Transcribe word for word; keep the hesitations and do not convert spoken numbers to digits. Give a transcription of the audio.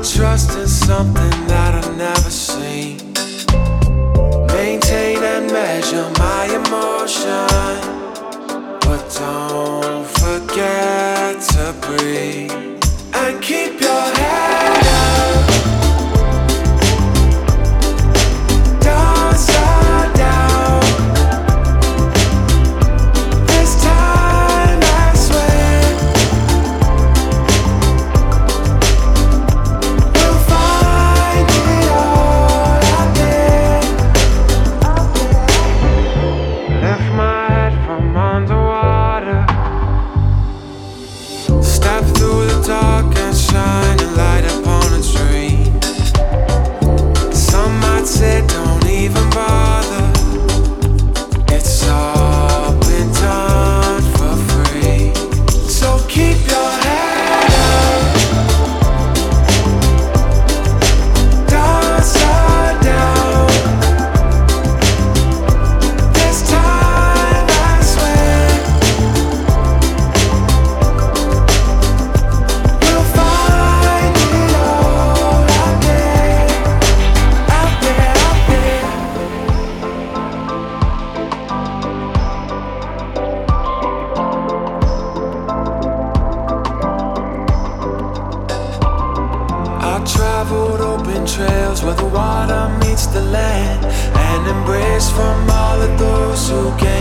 trust in something that I've never seen. Maintain and measure my emotion, but don't forget to breathe and keep your head up. Don't slow down. This time I swear we'll find it all out there. Lift my head from underwater. Step through the dark and shine a light upon a dream. Some might say don't even bother. It's all been done for free. So keep your head up. Don't slow down. This time I swear we'll find it all out there, out there, out there. I traveled open trails where the water meets the land, and embrace from all of those who gave